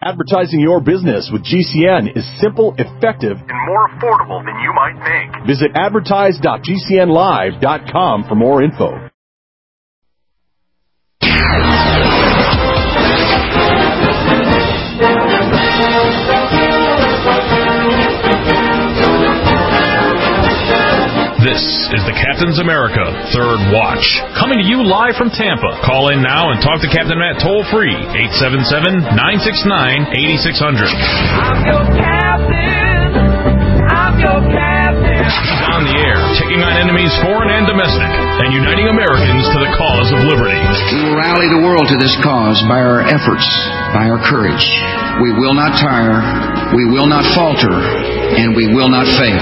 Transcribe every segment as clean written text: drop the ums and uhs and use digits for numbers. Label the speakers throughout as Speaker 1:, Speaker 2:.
Speaker 1: Advertising your business with GCN is simple, effective, and more affordable than you might think. Visit advertise.gcnlive.com for more info.
Speaker 2: This is the Captain's America Third Watch, coming to you live from Tampa. Call in now and talk to Captain Matt toll-free, 877-969-8600.
Speaker 3: I'm your captain. I'm your captain.
Speaker 2: He's on the air, taking on enemies foreign and domestic, and uniting Americans to the cause of liberty.
Speaker 4: We will rally the world to this cause by our efforts, by our courage. We will not tire, we will not falter, and we will not fail.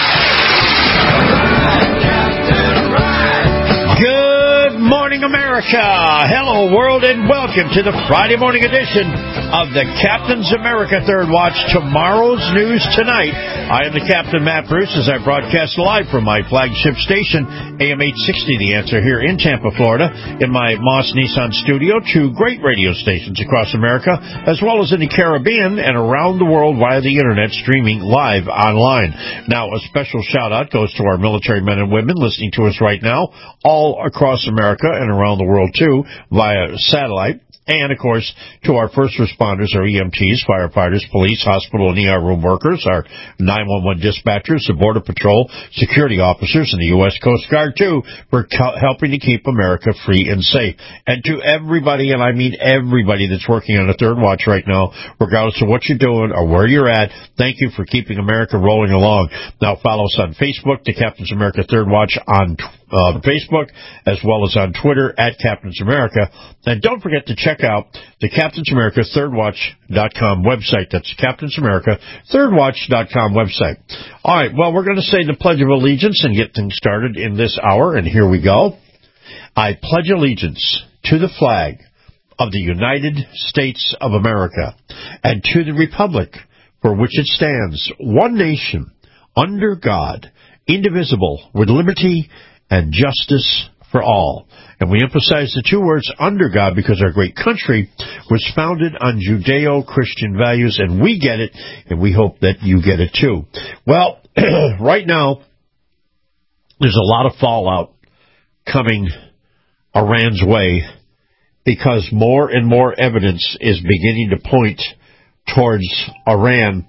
Speaker 5: Good morning, America. Hello, world, and welcome to the Friday morning edition of the Captain's America Third Watch. Tomorrow's news tonight. I am the Captain, Matt Bruce, as I broadcast live from my flagship station, AM 860, The Answer, here in Tampa, Florida, in my Moss Nissan studio. 2 great radio stations across America, as well as in the Caribbean and around the world via the Internet, streaming live online. Now, a special shout-out goes to our military men and women listening to us right now, all across America and around the world, too, via satellite. And, of course, to our first responders, our EMTs, firefighters, police, hospital and ER room workers, our 911 dispatchers, the Border Patrol, security officers, and the U.S. Coast Guard, too, for helping to keep America free and safe. And to everybody, and I mean everybody that's working on the Third Watch right now, regardless of what you're doing or where you're at, thank you for keeping America rolling along. Now, follow us on Facebook, the Captain's America Third Watch on Facebook, as well as on Twitter, at Captain's America. And don't forget to check out the Captain's America ThirdWatch.com website. That's Captain's America ThirdWatch.com website. All right, well, we're going to say the Pledge of Allegiance and get things started in this hour, and here we go. I pledge allegiance to the flag of the United States of America and to the republic for which it stands, one nation, under God, indivisible, with liberty and justice for all. And we emphasize the 2 words, under God, because our great country was founded on Judeo-Christian values, and we get it, and we hope that you get it too. Well, right now, there's a lot of fallout coming Iran's way, because more and more evidence is beginning to point towards Iran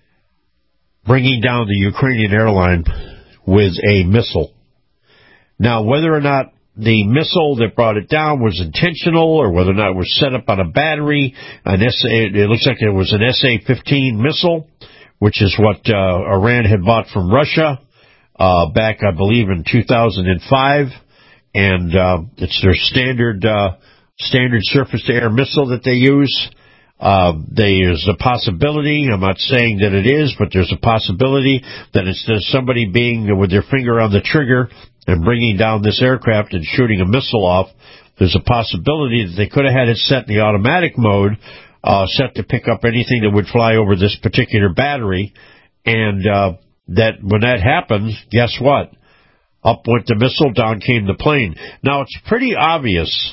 Speaker 5: bringing down the Ukrainian airline with a missile. Now, whether or not the missile that brought it down was intentional, or whether or not it was set up on a battery, it looks like it was an SA-15 missile, which is what Iran had bought from Russia back, I believe, in 2005, and it's their standard surface-to-air missile that they use. There's a possibility, I'm not saying that it is, but there's a possibility that instead of somebody being with their finger on the trigger and bringing down this aircraft and shooting a missile off, there's a possibility that they could have had it set in the automatic mode, set to pick up anything that would fly over this particular battery, and that when that happens, guess what? Up went the missile, down came the plane. Now, it's pretty obvious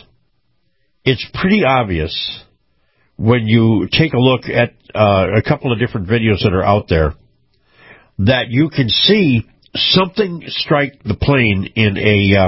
Speaker 5: when you take a look at a couple of different videos that are out there, that you can see something strike the plane in a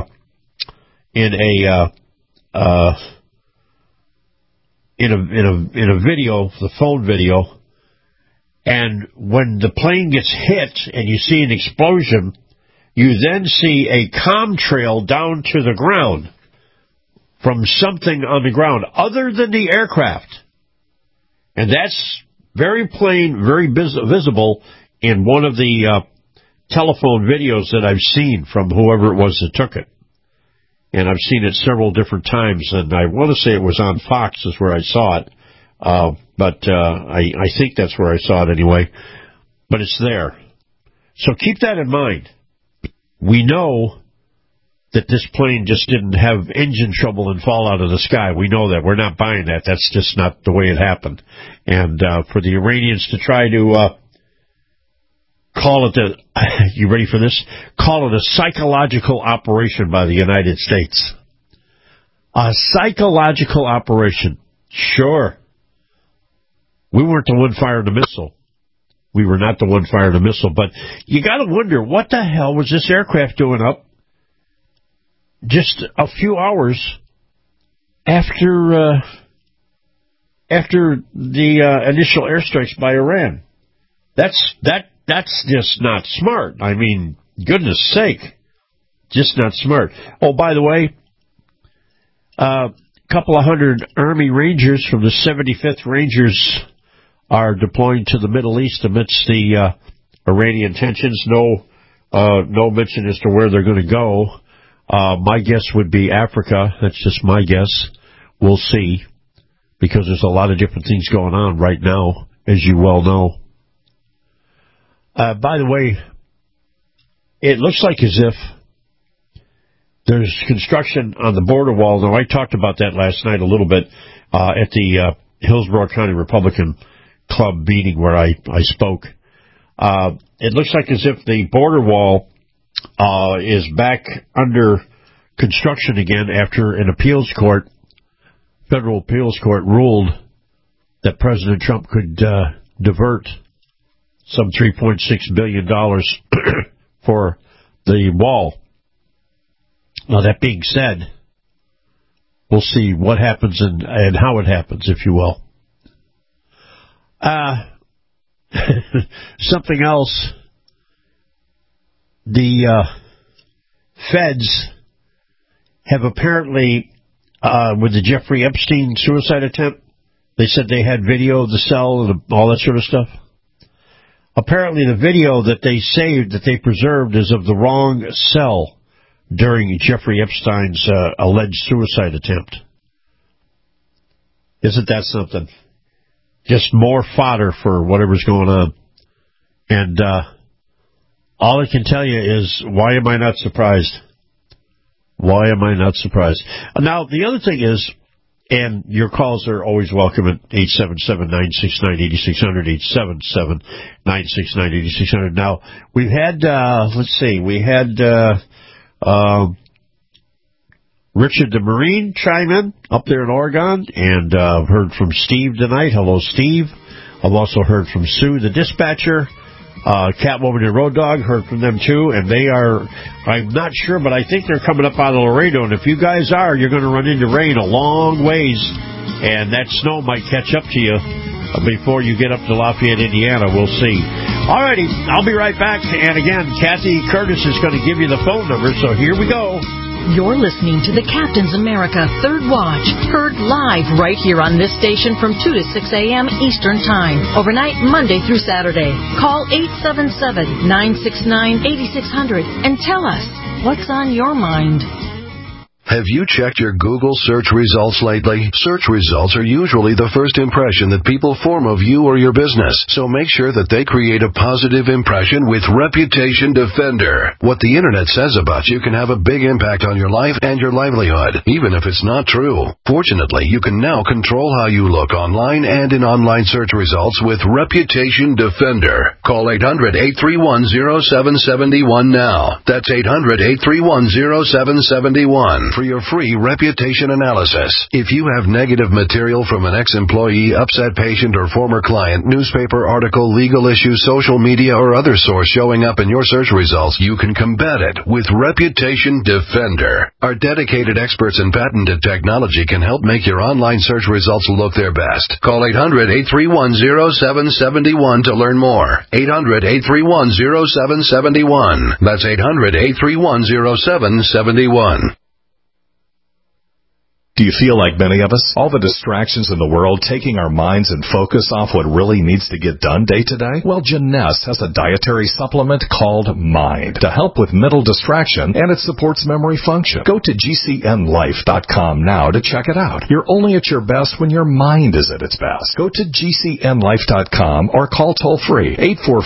Speaker 5: video, the phone video, and when the plane gets hit and you see an explosion, you then see a comm trail down to the ground from something on the ground other than the aircraft. And that's very plain, very visible in one of the telephone videos that I've seen from whoever it was that took it. And I've seen it several different times, and I want to say it was on Fox is where I saw it. But I think that's where I saw it anyway. But it's there. So keep that in mind. We know that this plane just didn't have engine trouble and fall out of the sky. We know that. We're not buying that. That's just not the way it happened. And for the Iranians to try to call it you ready for this? Call it a psychological operation by the United States. A psychological operation. Sure. We weren't the one firing the missile. We were not the one firing the missile. But you got to wonder, what the hell was this aircraft doing up just a few hours after the initial airstrikes by Iran? That's just not smart. I mean, goodness sake, just not smart. Oh, by the way, a couple of hundred Army Rangers from the 75th Rangers are deploying to the Middle East amidst the Iranian tensions. No mention as to where they're going to go. My guess would be Africa. That's just my guess. We'll see, because there's a lot of different things going on right now, as you well know. By the way, it looks like as if there's construction on the border wall. Now, I talked about that last night a little bit at the Hillsborough County Republican Club meeting where I spoke. It looks like as if the border wall is back under construction again after an federal appeals court ruled that President Trump could divert some $3.6 billion for the wall. Now, that being said, we'll see what happens and how it happens, if you will. Something else. The feds have apparently, with the Jeffrey Epstein suicide attempt, they said they had video of the cell and all that sort of stuff. Apparently the video that they saved, that they preserved, is of the wrong cell during Jeffrey Epstein's alleged suicide attempt. Isn't that something? Just more fodder for whatever's going on. And all I can tell you is, why am I not surprised? Why am I not surprised? Now, the other thing is, and your calls are always welcome at 877-969-8600, 877-969-8600. Now, we've had, Richard the Marine chime in up there in Oregon, and I've heard from Steve tonight. Hello, Steve. I've also heard from Sue, the dispatcher. Catwoman and Road Dog, heard from them too, and they are, I'm not sure, but I think they're coming up out of Laredo, and if you guys are, you're going to run into rain a long ways, and that snow might catch up to you before you get up to Lafayette, Indiana. We'll see. Alrighty, I'll be right back, and again, Kathy Curtis is going to give you the phone number, so here we go.
Speaker 6: You're listening to the Captain's America Third Watch, heard live right here on this station from 2 to 6 a.m. Eastern Time, overnight Monday through Saturday. Call 877-969-8600 and tell us what's on your mind.
Speaker 7: Have you checked your Google search results lately? Search results are usually the first impression that people form of you or your business, so make sure that they create a positive impression with Reputation Defender. What the internet says about you can have a big impact on your life and your livelihood, even if it's not true. Fortunately, you can now control how you look online and in online search results with Reputation Defender. Call 800-831-0771 now. That's 800-831-0771. For your free reputation analysis. If you have negative material from an ex-employee, upset patient, or former client, newspaper article, legal issue, social media, or other source showing up in your search results, you can combat it with Reputation Defender. Our dedicated experts in patented technology can help make your online search results look their best. Call 800-831-0771 to learn more. 800-831-0771. That's 800-831-0771.
Speaker 1: Do you feel like many of us? All the distractions in the world taking our minds and focus off what really needs to get done day to day? Well, Jeunesse has a dietary supplement called Mind to help with mental distraction, and it supports memory function. Go to GCNlife.com now to check it out. You're only at your best when your mind is at its best. Go to GCNlife.com or call toll-free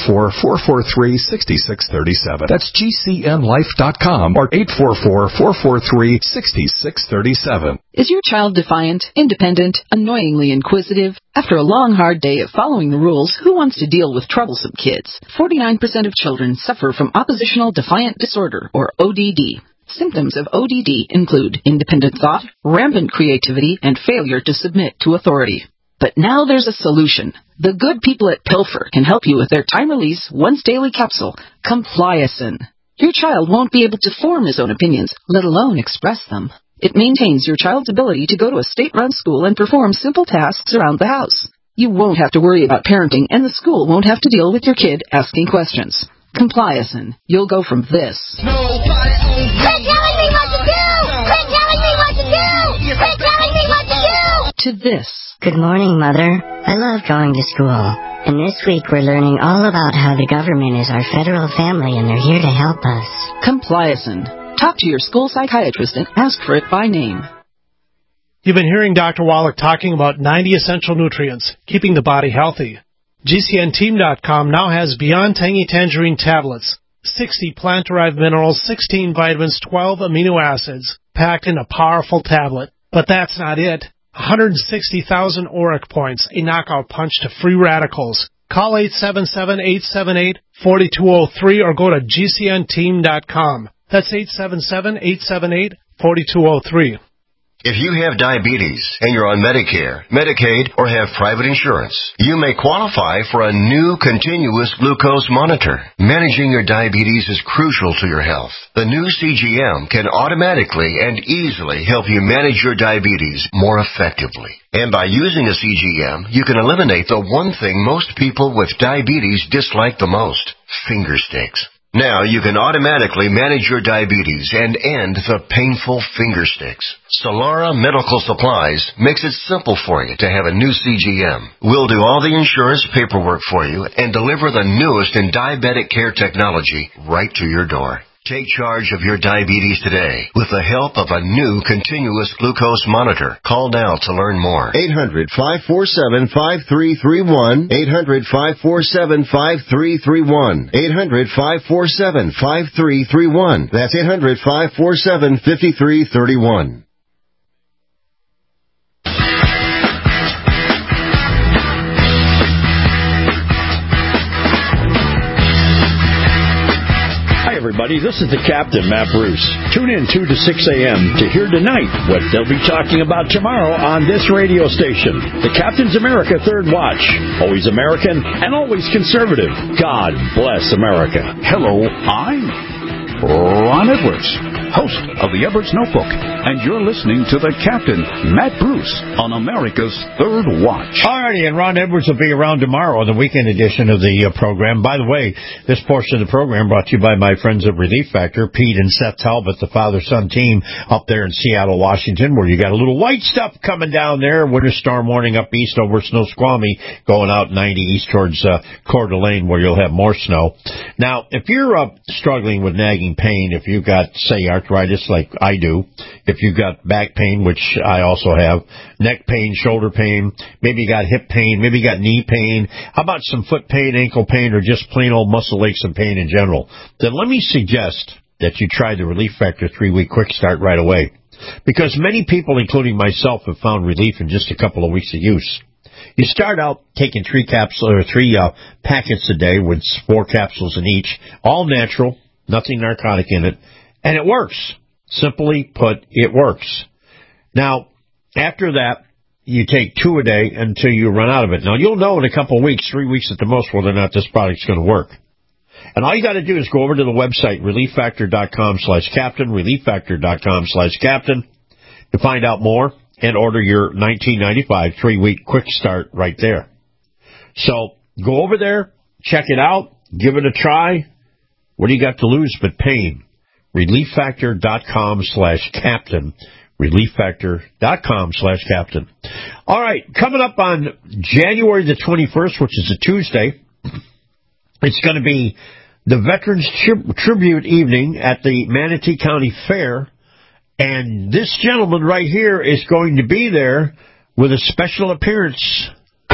Speaker 1: 844-443-6637. That's GCNlife.com or 844-443-6637.
Speaker 8: Is your child defiant, independent, annoyingly inquisitive? After a long, hard day of following the rules, who wants to deal with troublesome kids? 49% of children suffer from oppositional defiant disorder, or ODD. Symptoms of ODD include independent thought, rampant creativity, and failure to submit to authority. But now there's a solution. The good people at Pilfer can help you with their time-release, once-daily capsule, Compliacin. Your child won't be able to form his own opinions, let alone express them. It maintains your child's ability to go to a state-run school and perform simple tasks around the house. You won't have to worry about parenting, and the school won't have to deal with your kid asking questions. Compliacin. You'll go from this.
Speaker 3: Quit telling me what to do! Quit telling me what to do! Quit telling me what to do!
Speaker 8: To this.
Speaker 9: Good morning, Mother. I love going to school. And this week we're learning all about how the government is our federal family and they're here to help us.
Speaker 8: Compliacin. Talk to your school psychiatrist and ask for it by name.
Speaker 10: You've been hearing Dr. Wallach talking about 90 essential nutrients, keeping the body healthy. GCNteam.com now has Beyond Tangy Tangerine tablets, 60 plant-derived minerals, 16 vitamins, 12 amino acids, packed in a powerful tablet. But that's not it. 160,000 ORAC points, a knockout punch to free radicals. Call 877-878-4203 or go to GCNteam.com. That's 877-878-4203.
Speaker 11: If you have diabetes and you're on Medicare, Medicaid, or have private insurance, you may qualify for a new continuous glucose monitor. Managing your diabetes is crucial to your health. The new CGM can automatically and easily help you manage your diabetes more effectively. And by using a CGM, you can eliminate the one thing most people with diabetes dislike the most: finger sticks. Now you can automatically manage your diabetes and end the painful finger sticks. Solara Medical Supplies makes it simple for you to have a new CGM. We'll do all the insurance paperwork for you and deliver the newest in diabetic care technology right to your door. Take charge of your diabetes today with the help of a new continuous glucose monitor. Call now to learn more.
Speaker 12: 800-547-5331. 800-547-5331. 800-547-5331. That's 800-547-5331.
Speaker 5: Everybody, this is the Captain, Matt Bruce. Tune in 2 to 6 a.m. to hear tonight what they'll be talking about tomorrow on this radio station. The Captain's America Third Watch. Always American and always conservative. God bless America.
Speaker 13: Hello, I'm Ron Edwards, host of the Edwards Notebook, and you're listening to the Captain, Matt Bruce, on America's Third Watch.
Speaker 5: Alrighty, and Ron Edwards will be around tomorrow on the weekend edition of the program. By the way, this portion of the program brought to you by my friends at Relief Factor, Pete and Seth Talbot, the father-son team up there in Seattle, Washington, where you got a little white stuff coming down there. Winter storm warning up east over Snoqualmie, going out 90 east towards Coeur d'Alene, where you'll have more snow. Now, if you're struggling with nagging pain, if you've got, say, arthritis like I do, if you've got back pain, which I also have, neck pain, shoulder pain, maybe you got hip pain, maybe you got knee pain, how about some foot pain, ankle pain, or just plain old muscle aches and pain in general, then let me suggest that you try the Relief Factor 3-week quick start right away. Because many people, including myself, have found relief in just a couple of weeks of use. You start out taking 3 packets a day with 4 capsules in each, all natural, nothing narcotic in it, and it works. Simply put, it works. Now, after that, you take 2 a day until you run out of it. Now, you'll know in a couple of weeks, 3 weeks at the most, whether or not this product's going to work. And all you got to do is go over to the website, relieffactor.com/captain, relieffactor.com/captain, to find out more and order your $19.95 3-week quick start right there. So go over there, check it out, give it a try. What do you got to lose but pain? relieffactor.com/captain. relieffactor.com/captain. All right, coming up on January the 21st, which is a Tuesday, it's going to be the Veterans Tribute Evening at the Manatee County Fair, and this gentleman right here is going to be there with a special appearance.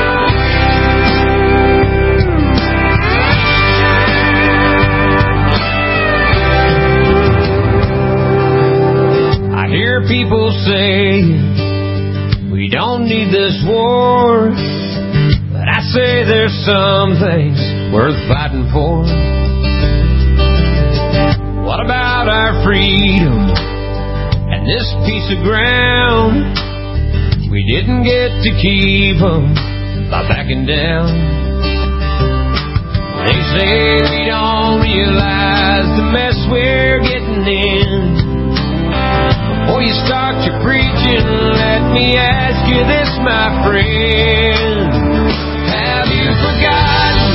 Speaker 3: I hear people say we don't need this war, but I say there's some things worth fighting for. What about our freedom and this piece of ground? we didn't get to keep them by backing down. They say we don't realize the mess we're getting in. Before you start your preaching, let me ask you this, my friend. Have you forgotten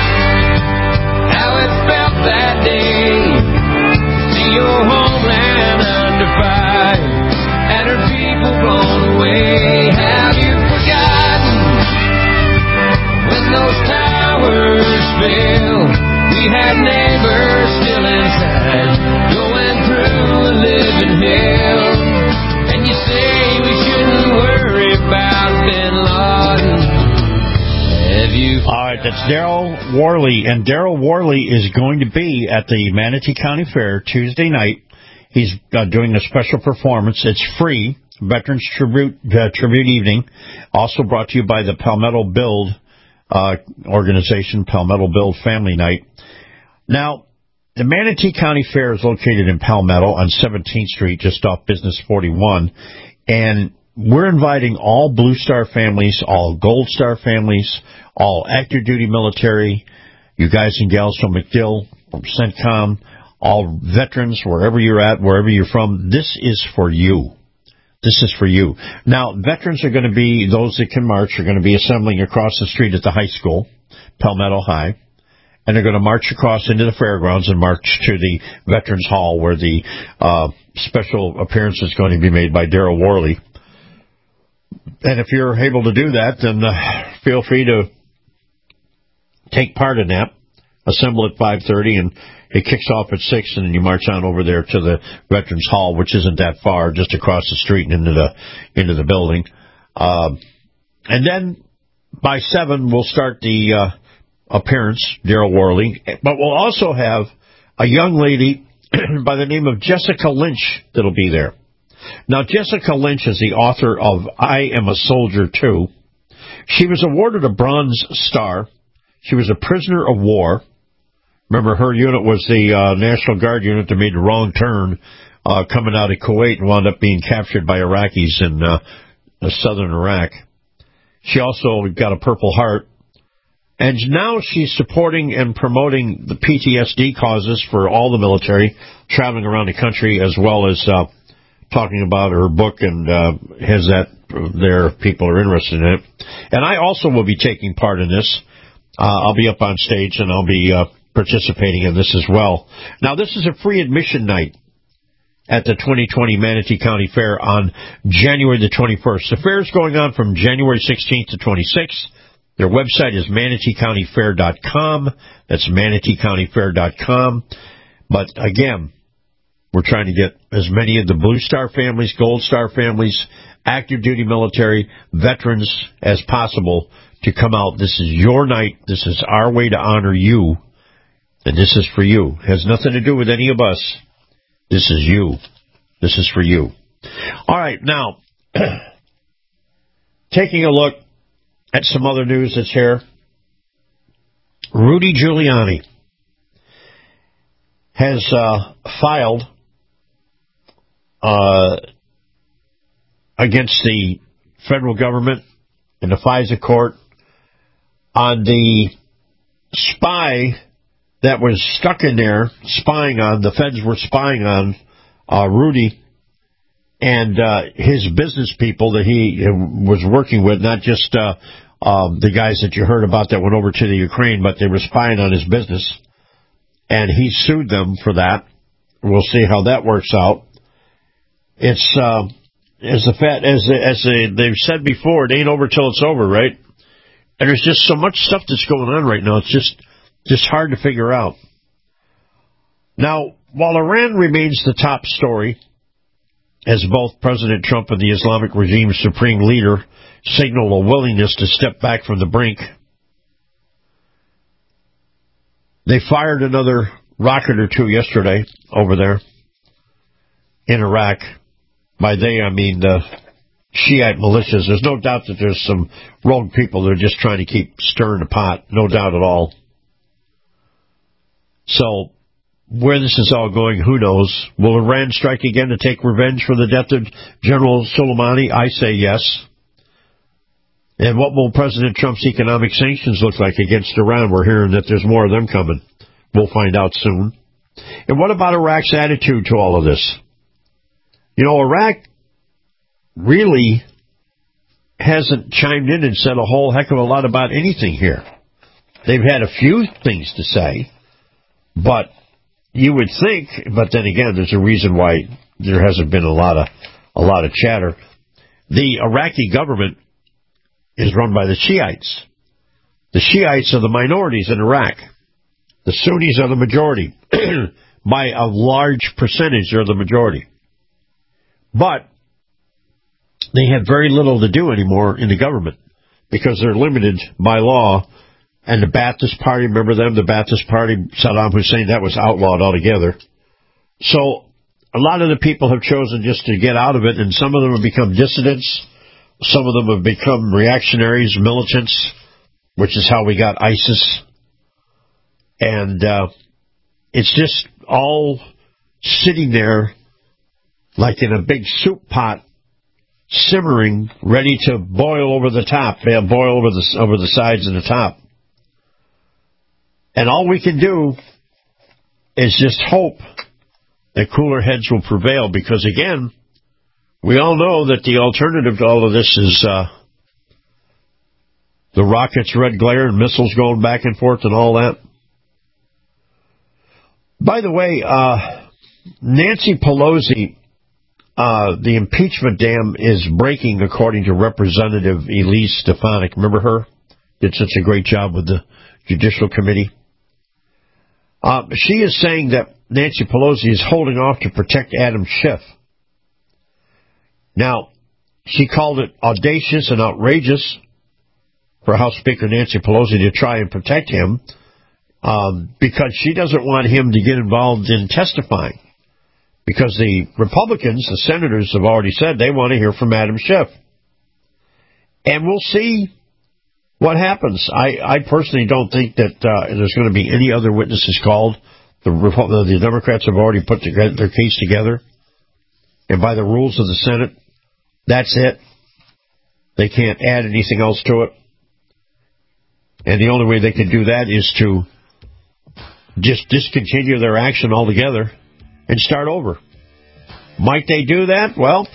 Speaker 3: how it felt that day? See your homeland under fire and her people blown away. Have you forgotten when those towers fell? We had neighbors still inside, going through a living hell. And you say we shouldn't worry about Bin Laden. Have you?
Speaker 5: All right, that's Daryl Worley, and Daryl Worley is going to be at the Manatee County Fair Tuesday night. He's doing a special performance. It's free, Veterans Tribute Evening, also brought to you by the Palmetto Build organization, Palmetto Build Family Night. Now, the Manatee County Fair is located in Palmetto on 17th Street, just off Business 41, and we're inviting all Blue Star families, all Gold Star families, all active duty military, you guys and gals from MacDill, from CENTCOM, all veterans, wherever you're at, wherever you're from. This is for you. This is for you. Now, veterans are going to be, those that can march, are going to be assembling across the street at the high school, Palmetto High, and they're going to march across into the fairgrounds and march to the Veterans Hall where the special appearance is going to be made by Daryl Worley. And if you're able to do that, then feel free to take part in that. Assemble at 5:30, and it kicks off at 6, and then you march on over there to the Veterans Hall, which isn't that far, just across the street and into the building. And then by 7, we'll start the appearance, Daryl Worley. But we'll also have a young lady by the name of Jessica Lynch that'll be there. Now, Jessica Lynch is the author of I Am a Soldier Too. She was awarded a Bronze Star. She was a prisoner of war. Remember, her unit was the National Guard unit that made the wrong turn coming out of Kuwait and wound up being captured by Iraqis in southern Iraq. She also got a Purple Heart. And now she's supporting and promoting the PTSD causes for all the military, traveling around the country, as well as talking about her book, and has that there if people are interested in it. And I also will be taking part in this. I'll be up on stage, and I'll be participating in this as well. Now, this is a free admission night at the 2020 Manatee County Fair on January the 21st. The fair is going on from January 16th to 26th. Their website is manateecountyfair.com. That's manateecountyfair.com. But again, we're trying to get as many of the Blue Star families, Gold Star families, active duty military, veterans as possible to come out. This is your night. This is our way to honor you. And this is for you. It has nothing to do with any of us. This is you. This is for you. All right, now, taking a look at some other news that's here. Rudy Giuliani has filed against the federal government in the FISA court on the spy that was stuck in there spying on, the feds were spying on Rudy and his business people that he was working with, not just the guys that you heard about that went over to the Ukraine, but they were spying on his business. And he sued them for that. We'll see how that works out. It's as they've said before, it ain't over till it's over, right? And there's just so much stuff that's going on right now. It's just hard to figure out. Now, while Iran remains the top story, as both President Trump and the Islamic regime's supreme leader signal a willingness to step back from the brink, they fired another rocket or two yesterday over there in Iraq. By they, I mean the Shiite militias. There's no doubt that there's some rogue people that are just trying to keep stirring the pot. No doubt at all. So, where this is all going, who knows? Will Iran strike again to take revenge for the death of General Soleimani? I say yes. And what will President Trump's economic sanctions look like against Iran? We're hearing that there's more of them coming. We'll find out soon. And what about Iraq's attitude to all of this? You know, Iraq really hasn't chimed in and said a whole heck of a lot about anything here. They've had a few things to say, but you would think, but then again, there's a reason why there hasn't been a lot of chatter. The Iraqi government is run by the Shiites. The Shiites are the minorities in Iraq. The Sunnis are the majority. By a large percentage, they're the majority. But they have very little to do anymore in the government because they're limited by law. And the Ba'athist Party, remember them? The Ba'athist Party, Saddam Hussein, that was outlawed altogether. So a lot of the people have chosen just to get out of it, and some of them have become dissidents. Some of them have become reactionaries, militants, which is how we got ISIS. And it's just all sitting there like in a big soup pot, simmering, ready to boil over the top, boil over the sides and the top. And all we can do is just hope that cooler heads will prevail, because, again, we all know that the alternative to all of this is the rockets' red glare and missiles going back and forth and all that. By the way, Nancy Pelosi, the impeachment dam is breaking, according to Representative Elise Stefanik. Remember her? Did such a great job with the Judicial Committee. She is saying that Nancy Pelosi is holding off to protect Adam Schiff. Now, she called it audacious and outrageous for House Speaker Nancy Pelosi to try and protect him because she doesn't want him to get involved in testifying. Because the Republicans, the senators, have already said they want to hear from Adam Schiff. And we'll see what happens. I personally don't think that there's going to be any other witnesses called. The Democrats have already put their case together. And by the rules of the Senate, that's it. They can't add anything else to it. And the only way they can do that is to just discontinue their action altogether and start over. Might they do that? Well,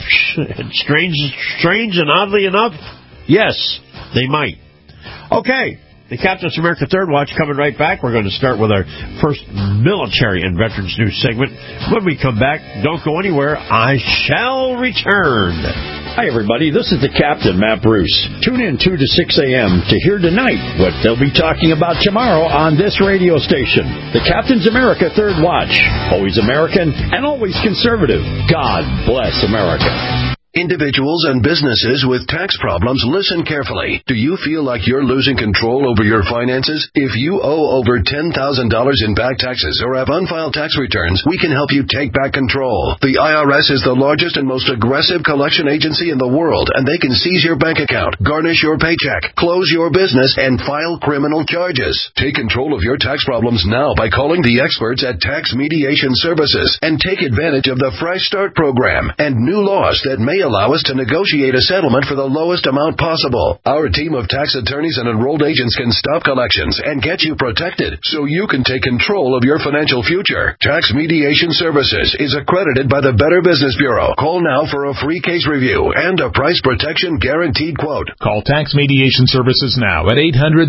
Speaker 5: strange and oddly enough, yes, they might. Okay, the Captain's America Third Watch coming right back. We're going to start with our first military and veterans news segment. When we come back, don't go anywhere. I shall return.
Speaker 14: Hi, everybody. This is the Captain, Matt Bruce. Tune in 2 to 6 a.m. to hear tonight what they'll be talking about tomorrow on this radio station. The Captain's America Third Watch. Always American and always conservative. God bless America.
Speaker 7: Individuals and businesses with tax problems, listen carefully. Do you feel like you're losing control over your finances? If you owe over $10,000 in back taxes or have unfiled tax returns, we can help you take back control. The IRS is the largest and most aggressive collection agency in the world, and they can seize your bank account, garnish your paycheck, close your business, and file criminal charges. Take control of your tax problems now by calling the experts at Tax Mediation Services and take advantage of the Fresh Start program and new laws that may allow us to negotiate a settlement for the lowest amount possible. Our team of tax attorneys and enrolled agents can stop collections and get you protected so you can take control of your financial future. Tax Mediation Services is accredited by the Better Business Bureau. Call now for a free case review and a price protection guaranteed quote.
Speaker 2: Call Tax Mediation Services now at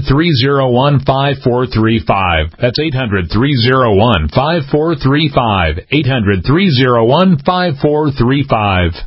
Speaker 2: 800-301-5435. That's 800-301-5435. 800-301-5435.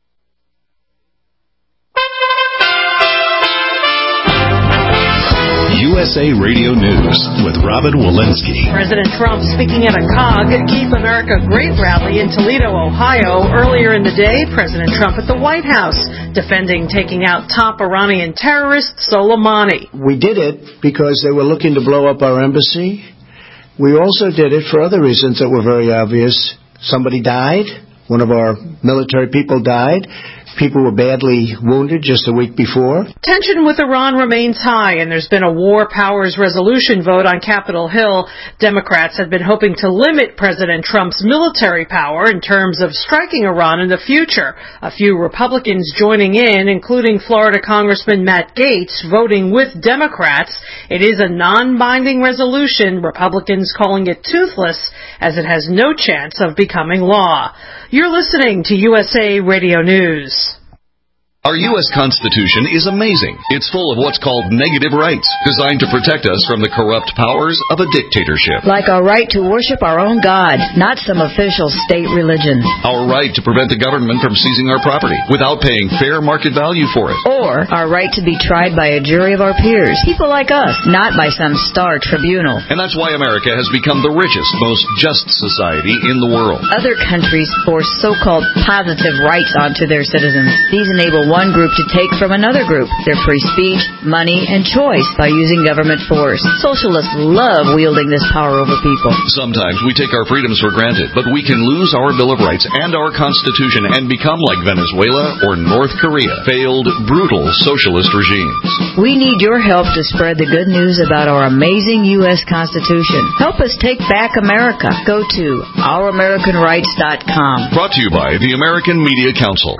Speaker 1: USA Radio News with Robin Walensky.
Speaker 15: President Trump speaking at a COG Keep America Great rally in Toledo, Ohio. Earlier in the day, President Trump at the White House defending taking out top Iranian terrorist Soleimani.
Speaker 16: We did it because they were looking to blow up our embassy. We also did it for other reasons that were very obvious. Somebody died. One of our military people died. People were badly wounded just a week before.
Speaker 15: Tension with Iran remains high, and there's been a war powers resolution vote on Capitol Hill. Democrats have been hoping to limit President Trump's military power in terms of striking Iran in the future. A few Republicans joining in, including Florida Congressman Matt Gaetz, voting with Democrats. It is a non-binding resolution, Republicans calling it toothless, as it has no chance of becoming law. You're listening to USA Radio News.
Speaker 17: Our U.S. Constitution is amazing. It's full of what's called negative rights, designed to protect us from the corrupt powers of a dictatorship.
Speaker 18: Like our right to worship our own God, not some official state religion.
Speaker 17: Our right to prevent the government from seizing our property without paying fair market value for it.
Speaker 18: Or our right to be tried by a jury of our peers, people like us, not by some star tribunal.
Speaker 17: And that's why America has become the richest, most just society in the world.
Speaker 18: Other countries force so-called positive rights onto their citizens. These enable one group to take from another group their free speech, money, and choice by using government force. Socialists love wielding this power over people.
Speaker 17: Sometimes we take our freedoms for granted, but we can lose our Bill of Rights and our Constitution and become like Venezuela or North Korea, failed, brutal socialist regimes.
Speaker 18: We need your help to spread the good news about our amazing U.S. Constitution. Help us take back America. Go to ouramericanrights.com.
Speaker 17: Brought to you by the American Media Council.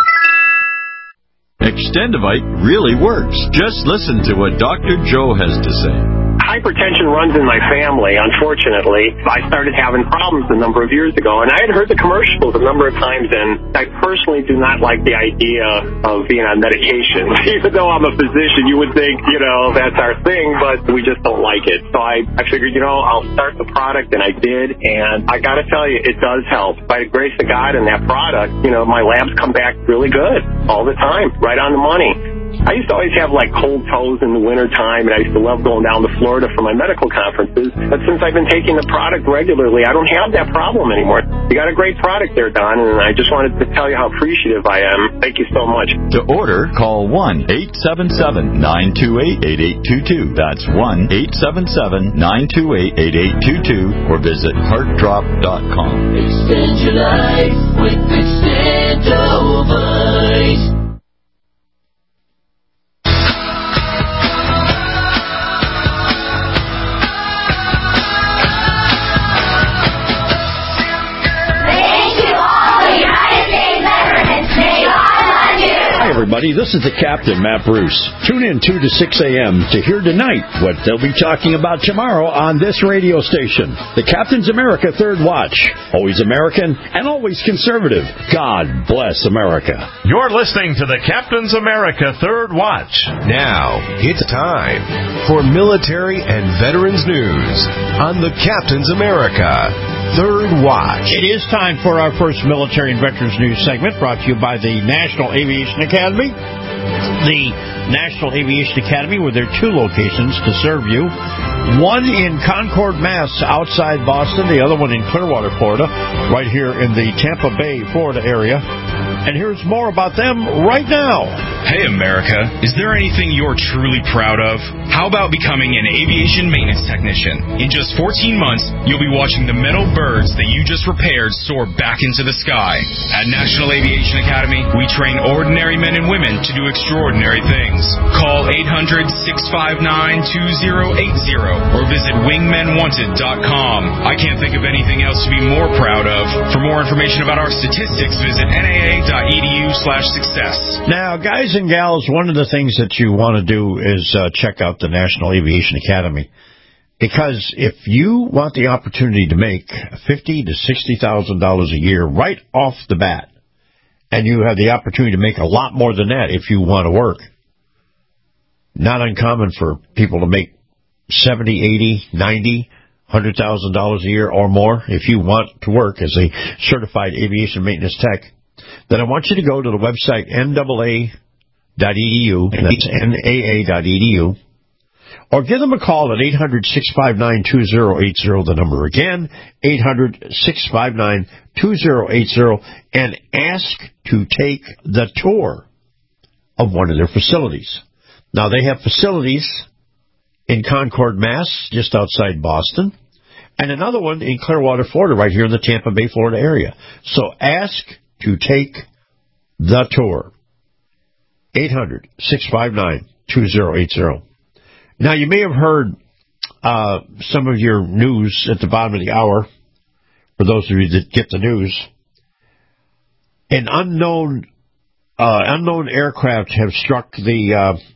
Speaker 19: Extendivite really works. Just listen to what Dr. Joe has to say.
Speaker 20: Hypertension runs in my family, unfortunately. I started having problems a number of years ago, and I had heard the commercials a number of times, and I personally do not like the idea of being on medication. Even though I'm a physician, you would think, that's our thing, but we just don't like it. So I figured, I'll start the product, and I did, and I got to tell you, it does help. By the grace of God and that product, my labs come back really good all the time, right on the money. I used to always have cold toes in the wintertime, and I used to love going down to Florida for my medical conferences. But since I've been taking the product regularly, I don't have that problem anymore. You got a great product there, Don, and I just wanted to tell you how appreciative I am. Thank you so much.
Speaker 19: To order, call 1-877-928-8822. That's 1-877-928-8822, or visit heartdrop.com.
Speaker 3: Extend your life with Extendivite.
Speaker 14: Hi, everybody. This is the Captain, Matt Bruce. Tune in 2 to 6 a.m. to hear tonight what they'll be talking about tomorrow on this radio station. The Captain's America Third Watch. Always American and always conservative. God bless America.
Speaker 2: You're listening to the Captain's America Third Watch.
Speaker 21: Now, it's time for military and veterans news on the Captain's America Third Watch.
Speaker 5: It is time for our first military and veterans news segment, brought to you by the National Aviation Academy. The National Aviation Academy, with their two locations to serve you. One in Concord, Mass, outside Boston. The other one in Clearwater, Florida, right here in the Tampa Bay, Florida area. And here's more about them right now.
Speaker 22: Hey, America, is there anything you're truly proud of? How about becoming an aviation maintenance technician? In just 14 months, you'll be watching the metal birds that you just repaired soar back into the sky. At National Aviation Academy, we train ordinary men and women to do extraordinary things. Call 800-659-2080 or visit wingmenwanted.com. I can't think of anything else to be more proud of. For more information about our statistics, visit naa.edu/success.
Speaker 5: Now, guys and gals, one of the things that you want to do is check out the National Aviation Academy, because if you want the opportunity to make $50,000 to $60,000 a year right off the bat, and you have the opportunity to make a lot more than that if you want to work, not uncommon for people to make $70,000, $80,000, $90,000, $100,000 a year or more if you want to work as a certified aviation maintenance tech, then I want you to go to the website NAA.edu, that's NAA.edu, or give them a call at 800-659-2080, the number again, 800-659-2080, and ask to take the tour of one of their facilities. Now, they have facilities in Concord, Mass., just outside Boston, and another one in Clearwater, Florida, right here in the Tampa Bay, Florida area. So ask to take the tour. 800-659-2080. Now, you may have heard some of your news at the bottom of the hour, for those of you that get the news. An unknown aircraft have struck the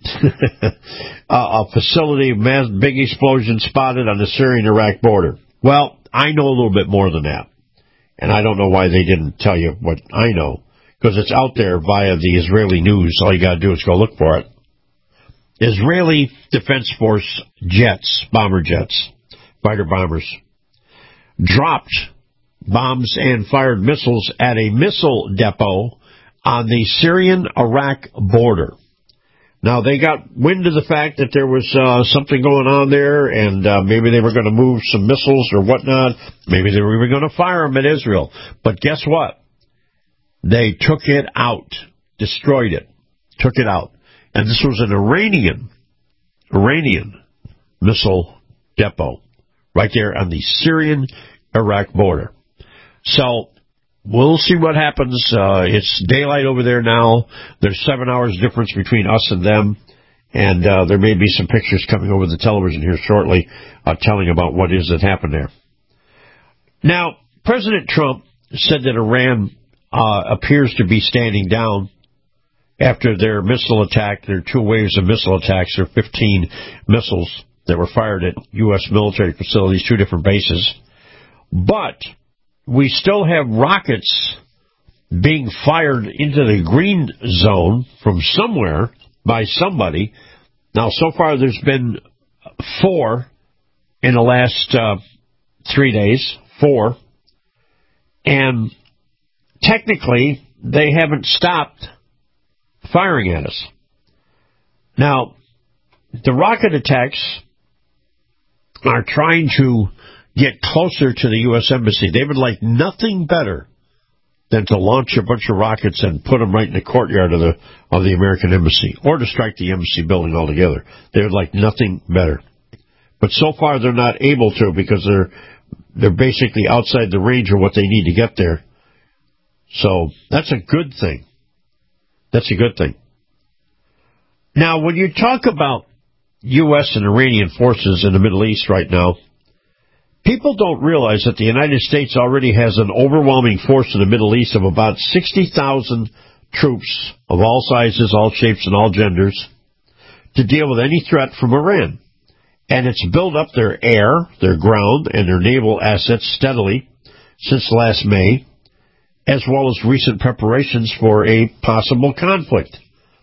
Speaker 5: a facility, big explosion spotted on the Syrian-Iraq border. Well, I know a little bit more than that, and I don't know why they didn't tell you what I know, because it's out there via the Israeli news. All you got to do is go look for it. Israeli Defense Force jets, bomber jets, fighter bombers, dropped bombs and fired missiles at a missile depot on the Syrian-Iraq border. Now, they got wind of the fact that there was something going on there, and maybe they were going to move some missiles or whatnot. Maybe they were even going to fire them at Israel. But guess what? They took it out, destroyed it, took it out. And this was an Iranian missile depot right there on the Syrian-Iraq border. So we'll see what happens. It's daylight over there now. There's 7 hours difference between us and them. And there may be some pictures coming over the television here shortly telling about what is that happened there. Now, President Trump said that Iran appears to be standing down after their missile attack, their 2 waves of missile attacks, their 15 missiles that were fired at U.S. military facilities, 2 different bases. But we still have rockets being fired into the green zone from somewhere by somebody. Now, so far there's been 4 in the last 3 days, 4. And technically, they haven't stopped firing at us. Now, the rocket attacks are trying to get closer to the U.S. Embassy. They would like nothing better than to launch a bunch of rockets and put them right in the courtyard of the American Embassy, or to strike the embassy building altogether. They would like nothing better. But so far they're not able to, because they're basically outside the range of what they need to get there. So that's a good thing. That's a good thing. Now, when you talk about U.S. and Iranian forces in the Middle East right now, people don't realize that the United States already has an overwhelming force in the Middle East of about 60,000 troops of all sizes, all shapes, and all genders to deal with any threat from Iran. And it's built up their air, their ground, and their naval assets steadily since last May, as well as recent preparations for a possible conflict.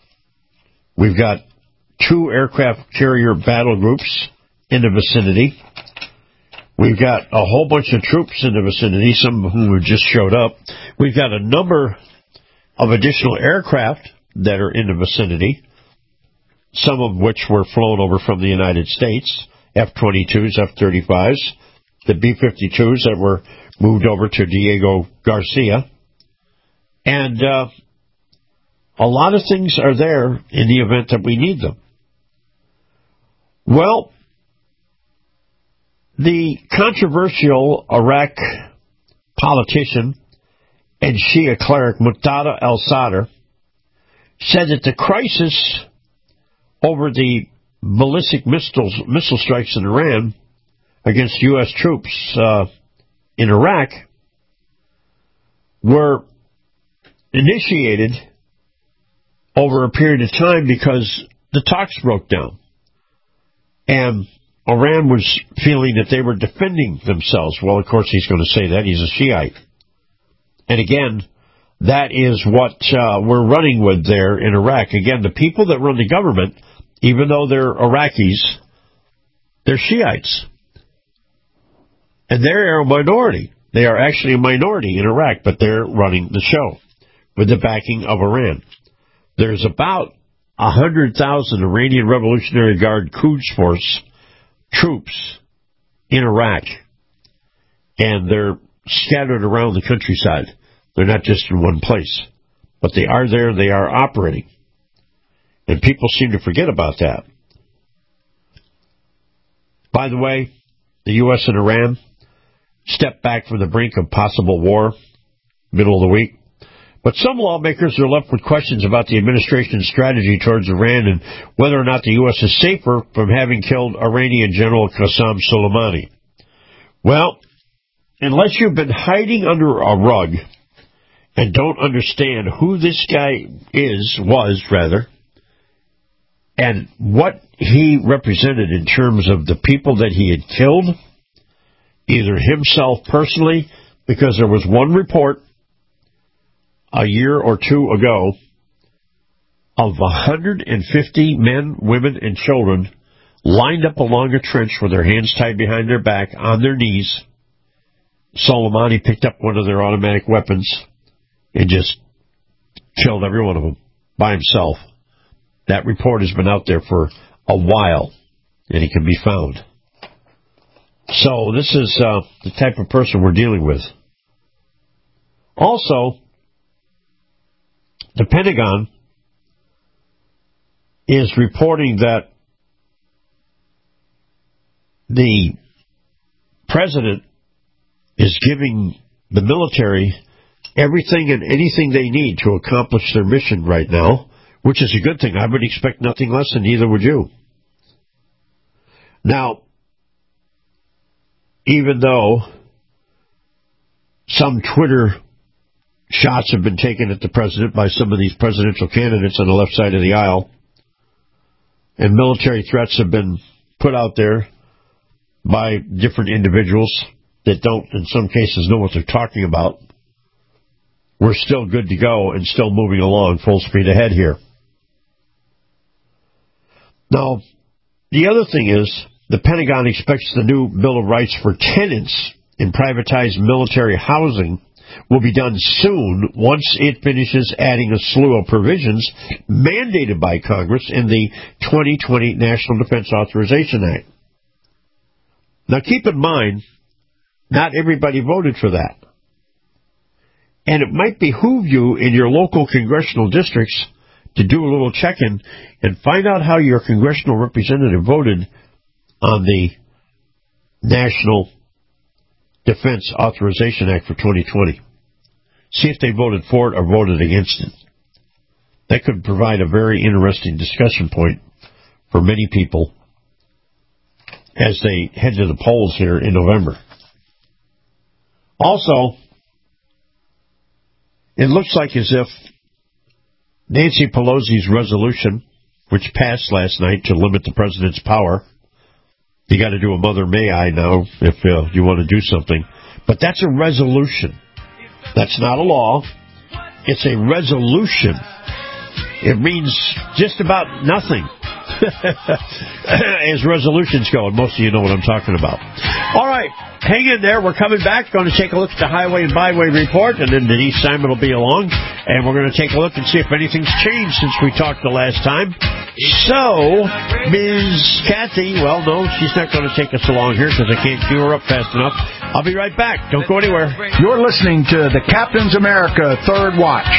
Speaker 5: We've got 2 aircraft carrier battle groups in the vicinity. We've got a whole bunch of troops in the vicinity, some of whom have just showed up. We've got a number of additional aircraft that are in the vicinity, some of which were flown over from the United States, F-22s, F-35s, the B-52s that were moved over to Diego Garcia. And a lot of things are there in the event that we need them. Well, the controversial Iraq politician and Shia cleric Muqtada al-Sadr said that the crisis over the ballistic missile strikes in Iran against U.S. troops in Iraq were initiated over a period of time because the talks broke down. And Iran was feeling that they were defending themselves. Well, of course, he's going to say that. He's a Shiite. And again, that is what we're running with there in Iraq. Again, the people that run the government, even though they're Iraqis, they're Shiites. And they're a minority. They are actually a minority in Iraq, but they're running the show with the backing of Iran. There's about 100,000 Iranian Revolutionary Guard Quds Force troops in Iraq, and they're scattered around the countryside. They're not just in one place, but they are there, they are operating. And people seem to forget about that. By the way, the U.S. and Iran stepped back from the brink of possible war middle of the week But some lawmakers are left with questions about the administration's strategy towards Iran and whether or not the U.S. is safer from having killed Iranian General Qasem Soleimani. Well, unless you've been hiding under a rug and don't understand who this guy was, and what he represented in terms of the people that he had killed, either himself personally, because there was one report a year or two ago of 150 men, women, and children lined up along a trench with their hands tied behind their back on their knees. Soleimani picked up one of their automatic weapons and just killed every one of them by himself. That report has been out there for a while, and it can be found. So this is the type of person we're dealing with. Also, the Pentagon is reporting that the president is giving the military everything and anything they need to accomplish their mission right now, which is a good thing. I would expect nothing less, and neither would you. Now, even though some Twitter shots have been taken at the president by some of these presidential candidates on the left side of the aisle, and military threats have been put out there by different individuals that don't, in some cases, know what they're talking about, we're still good to go and still moving along full speed ahead here. Now, the other thing is, the Pentagon expects the new Bill of Rights for tenants in privatized military housing will be done soon once it finishes adding a slew of provisions mandated by Congress in the 2020 National Defense Authorization Act. Now keep in mind, not everybody voted for that. And it might behoove you in your local congressional districts to do a little check-in and find out how your congressional representative voted on the National Defense Authorization Act for 2020. See if they voted for it or voted against it. That could provide a very interesting discussion point for many people as they head to the polls here in November. Also, it looks like as if Nancy Pelosi's resolution, which passed last night to limit the president's power, you got to do a Mother May I now if you want to do something, but that's a resolution. That's not a law. It's a resolution. It means just about nothing as resolutions go, and most of you know what I'm talking about. All right, hang in there. We're coming back. Going to take a look at the Highway and Byway report, and then Denise Simon will be along, and we're going to take a look and see if anything's changed since we talked the last time. So, Ms. Kathy, well, no, she's not going to take us along here because I can't cue her up fast enough. I'll be right back. Don't go anywhere.
Speaker 4: You're listening to the Captain's America Third Watch.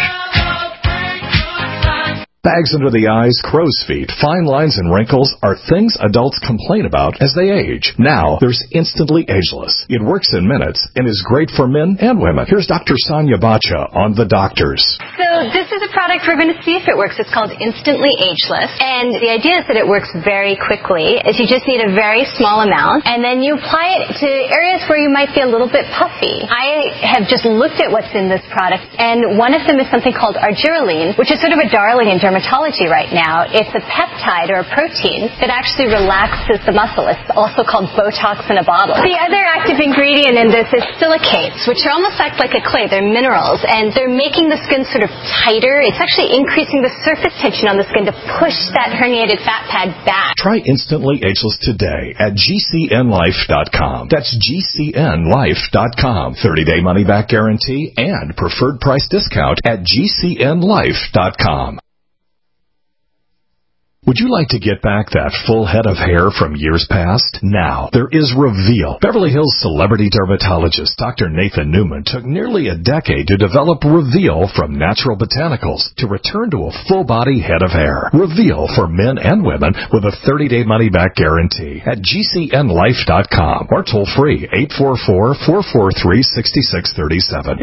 Speaker 1: Bags under the eyes, crow's feet, fine lines, and wrinkles are things adults complain about as they age. Now, there's Instantly Ageless. It works in minutes and is great for men and women. Here's Dr. Sonia Bacha on The Doctors.
Speaker 6: So this is a product we're going to see if it works. It's called Instantly Ageless. And the idea is that it works very quickly. Is you just need a very small amount, and then you apply it to areas where you might be a little bit puffy. I have just looked at what's in this product, and one of them is something called argireline, which is sort of a darling in dermatology right now. It's a peptide or a protein that actually relaxes the muscle. It's also called Botox in a bottle. The other active ingredient in this is silicates, which are almost act like a clay. They're minerals, and they're making the skin sort of tighter. It's actually increasing the surface tension on the skin to push that herniated fat pad back.
Speaker 1: Try Instantly Ageless today at GCNlife.com. That's GCNlife.com. 30-day money-back guarantee and preferred price discount at GCNlife.com. Would you like to get back that full head of hair from years past? Now, there is Reveal. Beverly Hills celebrity dermatologist Dr. Nathan Newman took nearly a decade to develop Reveal from natural botanicals to return to a full-body head of hair. Reveal for men and women with a 30-day money-back guarantee at GCNlife.com or toll free 844-443-6637.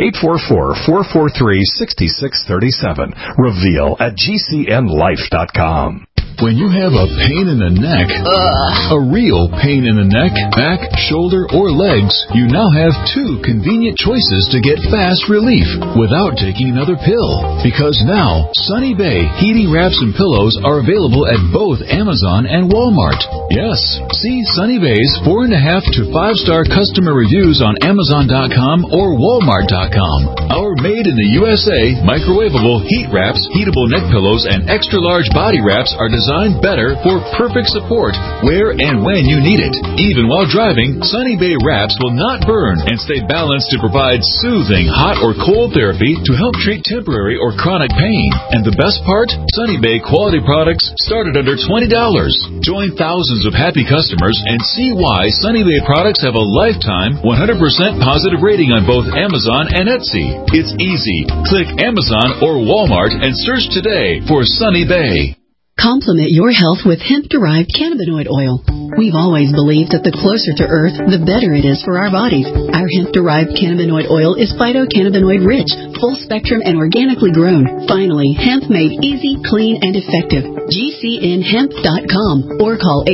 Speaker 1: 844-443-6637. Reveal at GCNlife.com.
Speaker 8: When you have a pain in the neck, a real pain in the neck, back, shoulder, or legs, you now have two convenient choices to get fast relief without taking another pill. Because now, Sunny Bay heating wraps and pillows are available at both Amazon and Walmart. Yes, see Sunny Bay's 4.5 to 5-star customer reviews on Amazon.com or Walmart.com. Our made in the USA microwavable heat wraps, heatable neck pillows, and extra large body wraps are designed better for perfect support where and when you need it. Even while driving, Sunny Bay wraps will not burn and stay balanced to provide soothing hot or cold therapy to help treat temporary or chronic pain. And the best part? Sunny Bay quality products start at under $20. Join thousands of happy customers and see why Sunny Bay products have a lifetime 100% positive rating on both Amazon and Etsy. It's easy. Click Amazon or Walmart and search today for Sunny Bay.
Speaker 9: Complement your health with hemp-derived cannabinoid oil. We've always believed that the closer to Earth, the better it is for our bodies. Our hemp-derived cannabinoid oil is phytocannabinoid-rich, full-spectrum, and organically grown. Finally, hemp made easy, clean, and effective. GCNhemp.com or call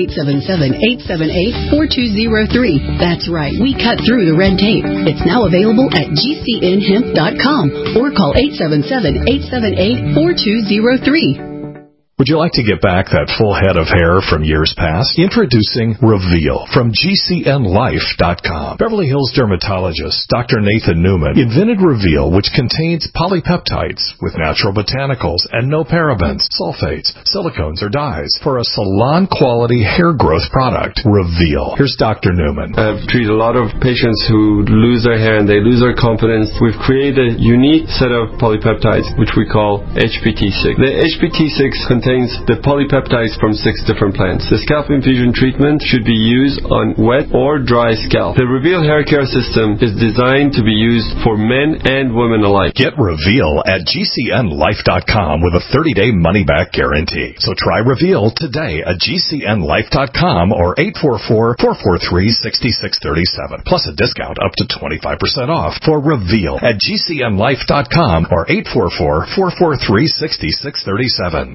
Speaker 9: 877-878-4203. That's right, we cut through the red tape. It's now available at GCNhemp.com or call 877-878-4203.
Speaker 1: Would you like to get back that full head of hair from years past? Introducing Reveal from GCNlife.com. Beverly Hills dermatologist Dr. Nathan Newman invented Reveal, which contains polypeptides with natural botanicals and no parabens, sulfates, silicones, or dyes for a salon-quality hair growth product. Reveal. Here's Dr. Newman.
Speaker 23: I've treated a lot of patients who lose their hair and they lose their confidence. We've created a unique set of polypeptides, which we call HPT6. The HPT6 contains the polypeptides from 6 different plants. The scalp infusion treatment should be used on wet or dry scalp. The Reveal hair care system is designed to be used for men and women alike.
Speaker 1: Get Reveal at GCNlife.com with a 30-day money-back guarantee. So try Reveal today at GCNlife.com or 844-443-6637. Plus a discount up to 25% off for Reveal at GCNlife.com or 844-443-6637.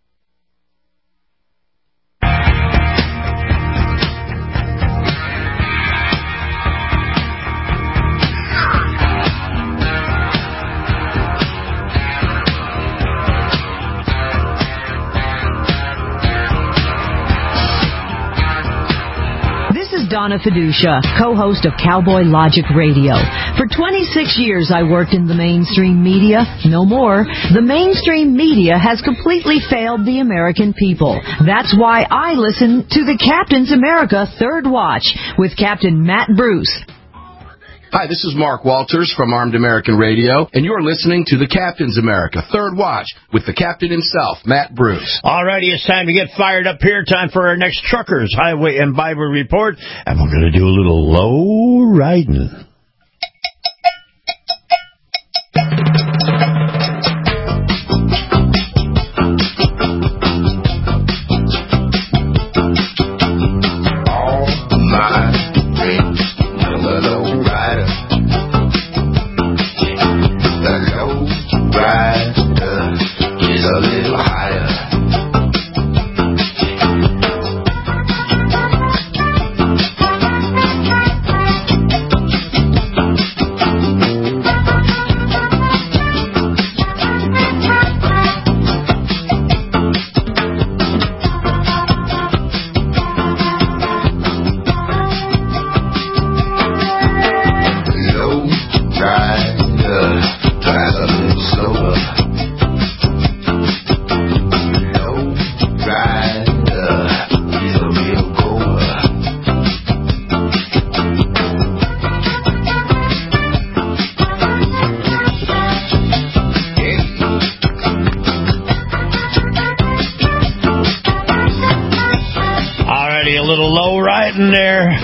Speaker 24: Donna Fiducia, co-host of Cowboy Logic Radio. For 26 years, I worked in the mainstream media. No more. The mainstream media has completely failed the American people. That's why I listen to the Captain's America Third Watch with Captain Matt Bruce.
Speaker 25: Hi, this is Mark Walters from Armed American Radio, and you're listening to the Captain's America Third Watch with the captain himself, Matt Bruce.
Speaker 5: Alrighty, it's time to get fired up here. Time for our next Truckers, Highway, and Bible Report, and we're going to do a little low riding.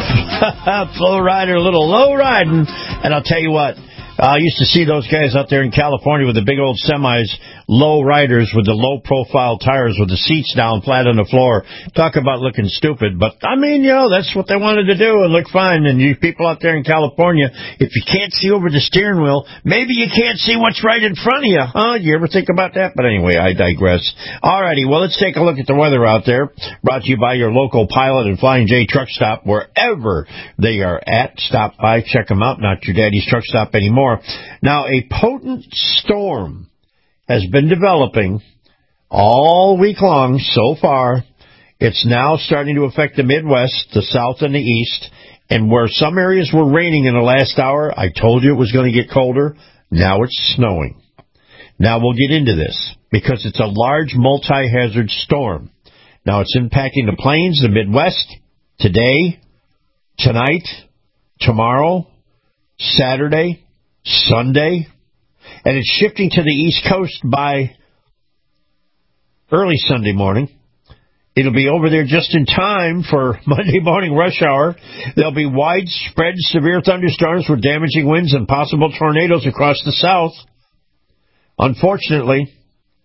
Speaker 5: Flow rider, a little low riding. And I'll tell you what, I used to see those guys out there in California with the big old semis, low riders with the low-profile tires with the seats down flat on the floor. Talk about looking stupid. But, I mean, that's what they wanted to do and look fine. And you people out there in California, if you can't see over the steering wheel, maybe you can't see what's right in front of you. Huh? You ever think about that? But anyway, I digress. All righty, well, let's take a look at the weather out there. Brought to you by your local Pilot and Flying J truck stop. Wherever they are at, stop by, check them out. Not your daddy's truck stop anymore. Now, a potent storm has been developing all week long so far. It's now starting to affect the Midwest, the South, and the East. And where some areas were raining in the last hour, I told you it was going to get colder. Now it's snowing. Now we'll get into this because it's a large multi-hazard storm. Now it's impacting the plains, the Midwest, today, tonight, tomorrow, Saturday, Sunday, and it's shifting to the East Coast by early Sunday morning. It'll be over there just in time for Monday morning rush hour. There'll be widespread severe thunderstorms with damaging winds and possible tornadoes across the South, unfortunately.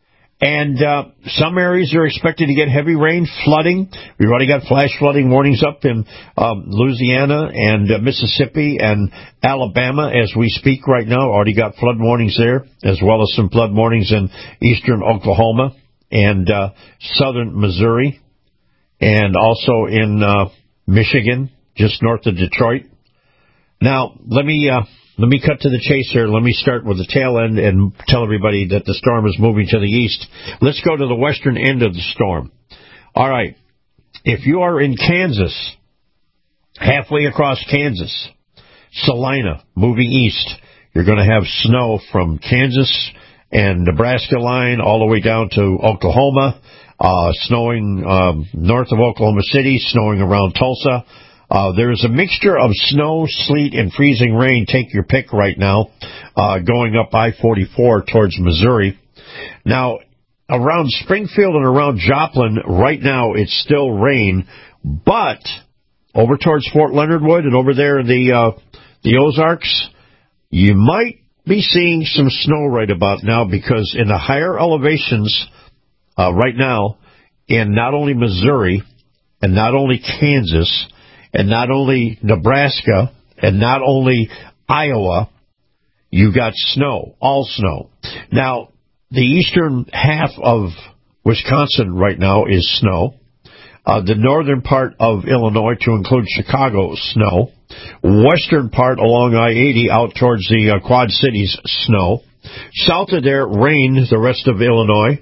Speaker 5: And some areas are expected to get heavy rain, flooding. We've already got flash flooding warnings up in Louisiana and Mississippi and Alabama as we speak right now. Already got flood warnings there, as well as some flood warnings in eastern Oklahoma and southern Missouri, and also in Michigan, just north of Detroit. Now, let me cut to the chase here. Let me start with the tail end and tell everybody that the storm is moving to the east. Let's go to the western end of the storm. All right. If you are in Kansas, halfway across Kansas, Salina, moving east, you're going to have snow from Kansas and Nebraska line all the way down to Oklahoma, snowing north of Oklahoma City, snowing around Tulsa. There's a mixture of snow, sleet, and freezing rain. Take your pick right now, going up I-44 towards Missouri. Now, around Springfield and around Joplin, right now it's still rain, but over towards Fort Leonard Wood and over there in the Ozarks, you might be seeing some snow right about now, because in the higher elevations right now, in not only Missouri and not only Kansas and not only Nebraska, and not only Iowa, you got snow, all snow. Now, the eastern half of Wisconsin right now is snow. The northern part of Illinois, to include Chicago, snow. Western part along I-80 out towards the Quad Cities, snow. South of there, rain, the rest of Illinois,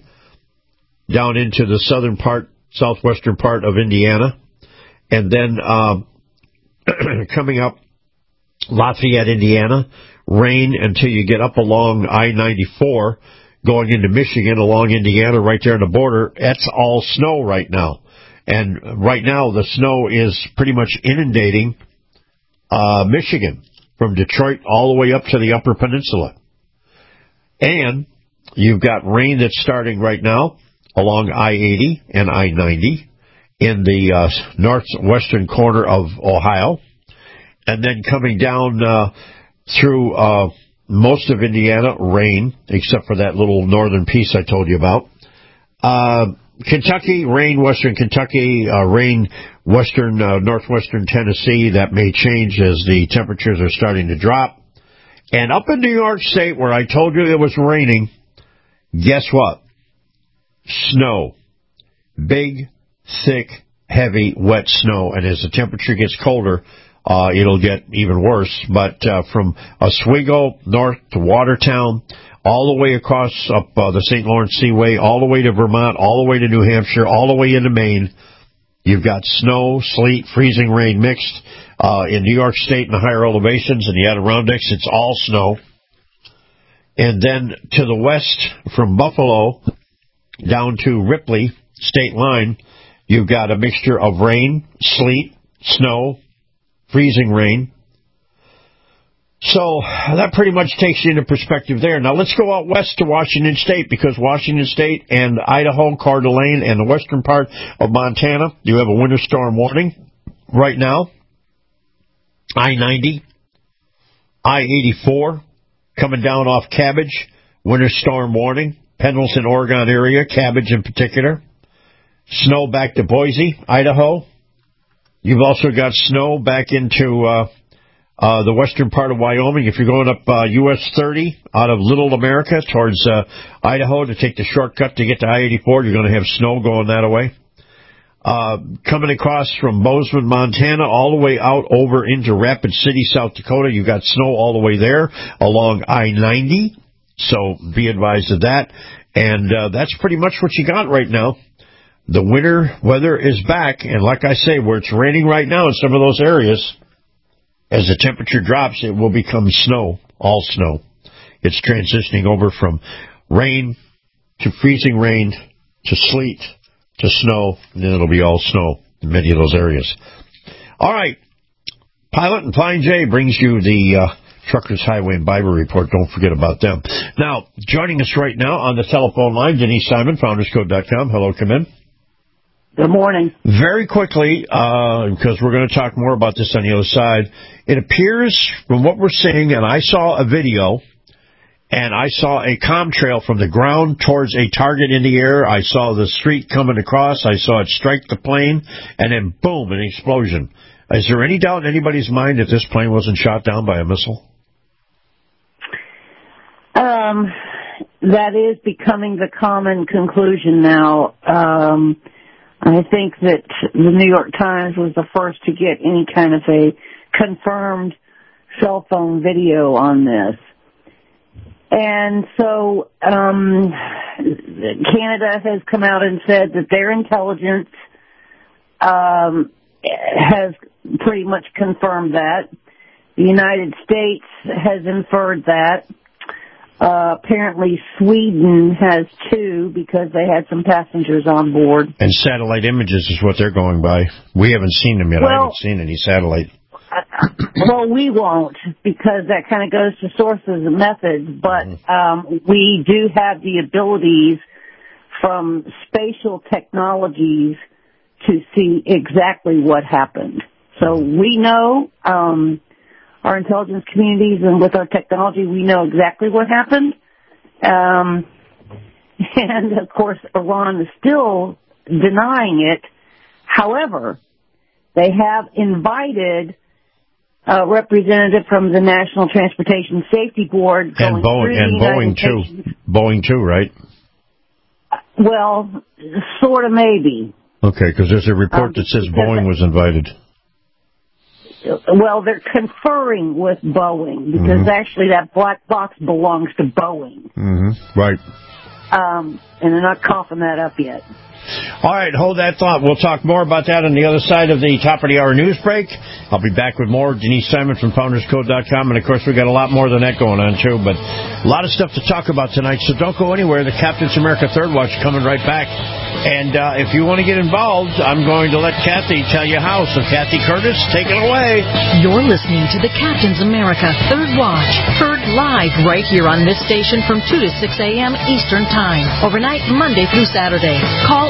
Speaker 5: down into the southern part, southwestern part of Indiana. And then coming up, Lafayette, Indiana, rain until you get up along I-94, going into Michigan, along Indiana, right there on the border. That's all snow right now. And right now, the snow is pretty much inundating Michigan, from Detroit all the way up to the Upper Peninsula. And you've got rain that's starting right now along I-80 and I-90 in the northwestern corner of Ohio, and then coming down through most of Indiana, rain, except for that little northern piece I told you about. Kentucky, rain, western Kentucky, rain, western, northwestern Tennessee. That may change as the temperatures are starting to drop. And up in New York State, where I told you it was raining, guess what? Snow. Big, thick, heavy, wet snow. And as the temperature gets colder, it'll get even worse. But from Oswego north to Watertown, all the way across up the St. Lawrence Seaway, all the way to Vermont, all the way to New Hampshire, all the way into Maine, you've got snow, sleet, freezing rain mixed. In New York State and the higher elevations and the Adirondacks, it's all snow. And then to the west, from Buffalo down to Ripley state line, you've got a mixture of rain, sleet, snow, freezing rain. So that pretty much takes you into perspective there. Now let's go out west to Washington State, because Washington State and Idaho, Coeur d'Alene, and the western part of Montana, you have a winter storm warning right now. I-90, I-84, coming down off Cabbage, winter storm warning, Pendleton, Oregon area, Cabbage in particular. Snow back to Boise, Idaho. You've also got snow back into the western part of Wyoming. If you're going up US 30 out of Little America towards Idaho to take the shortcut to get to I-84, you're going to have snow going that way. Coming across from Bozeman, Montana, all the way out over into Rapid City, South Dakota, you've got snow all the way there along I-90. So be advised of that. And that's pretty much what you got right now. The winter weather is back, and like I say, where it's raining right now in some of those areas, as the temperature drops, it will become snow, all snow. It's transitioning over from rain to freezing rain to sleet to snow, and then it'll be all snow in many of those areas. All right. Pilot and Flying J brings you the Truckers Highway and Bible Report. Don't forget about them. Now, joining us right now on the telephone line, Denise Simon, FoundersCode.com. Hello, come in.
Speaker 7: Good morning.
Speaker 5: Very quickly, because we're going to talk more about this on the other side, it appears from what we're seeing, and I saw a video, and I saw a comm trail from the ground towards a target in the air. I saw the street coming across. I saw it strike the plane, and then boom, an explosion. Is there any doubt in anybody's mind that this plane wasn't shot down by a missile?
Speaker 7: That is becoming the common conclusion now. I think that the New York Times was the first to get any kind of a confirmed cell phone video on this. And so Canada has come out and said that their intelligence has pretty much confirmed that. The United States has inferred that. Apparently Sweden has too, because they had some passengers on board.
Speaker 5: And satellite images is what they're going by. We haven't seen them yet. I haven't seen any satellite.
Speaker 7: Well, we won't, because that kind of goes to sources and methods, but we do have the abilities from spatial technologies to see exactly what happened. So we know, our intelligence communities and with our technology, we know exactly what happened. And, of course, Iran is still denying it. However, they have invited a representative from the National Transportation Safety Board.
Speaker 5: And Boeing, too. Boeing, too, right?
Speaker 7: Well, sort of maybe.
Speaker 5: Okay, because there's a report that says Boeing was invited.
Speaker 7: Well, they're conferring with Boeing, because actually that black box belongs to Boeing.
Speaker 5: Right.
Speaker 7: And they're not coughing that up yet.
Speaker 5: All right, hold that thought. We'll talk more about that on the other side of the top of the hour news break. I'll be back with more. Denise Simon from FoundersCode.com. And, of course, we've got a lot more than that going on, too. But a lot of stuff to talk about tonight, so don't go anywhere. The Captain's America Third Watch coming right back. And if you want to get involved, I'm going to let Kathy tell you how. So, Kathy Curtis, take it away.
Speaker 24: You're listening to the Captain's America Third Watch, heard live right here on this station from 2 to 6 a.m. Eastern Time, overnight Monday through Saturday. Call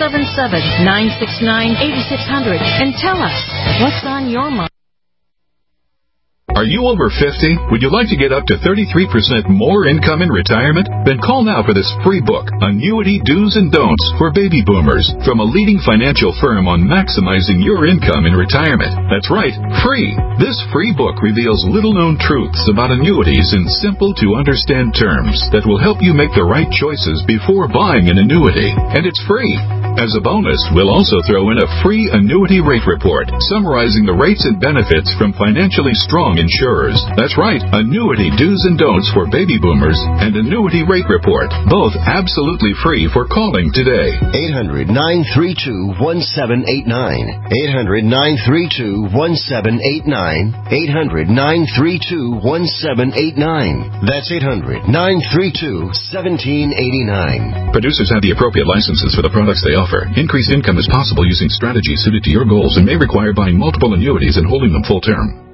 Speaker 24: 877-969-8600 and tell us what's on your mind.
Speaker 8: Are you over 50? Would you like to get up to 33% more income in retirement? Then call now for this free book, Annuity Do's and Don'ts for Baby Boomers, from a leading financial firm on maximizing your income in retirement. That's right, free. This free book reveals little-known truths about annuities in simple-to-understand terms that will help you make the right choices before buying an annuity. And it's free. As a bonus, we'll also throw in a free annuity rate report summarizing the rates and benefits from financially strong insurers. That's right, Annuity Do's and Don'ts for Baby Boomers and Annuity Rate Report, both absolutely free for calling today.
Speaker 21: 800-932-1789. 800-932-1789. 800-932-1789. That's 800-932-1789.
Speaker 8: Producers have the appropriate licenses for the products they offer. Increased income is possible using strategies suited to your goals and may require buying multiple annuities and holding them full term.